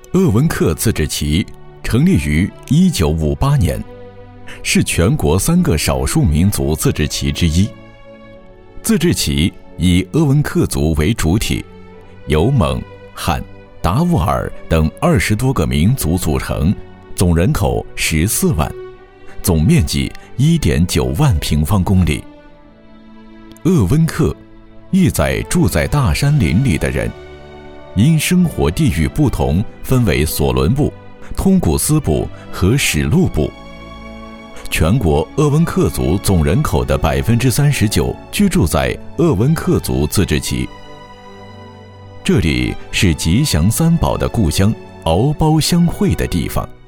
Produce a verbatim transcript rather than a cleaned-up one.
鄂温克自治旗成立于一九五八年，是全国三个少数民族自治旗之一。自治旗以鄂温克族为主体，由蒙、汉、达斡尔等二十多个民族组成，总人口十四万，总面积一点九万平方公里。鄂温克意在住在大山林里的人，因生活地域不同，分为索伦部、通古斯部和史路部。全国鄂温克族总人口的百分之三十九居住在鄂温克族自治旗。这里是吉祥三宝的故乡，敖包相会的地方。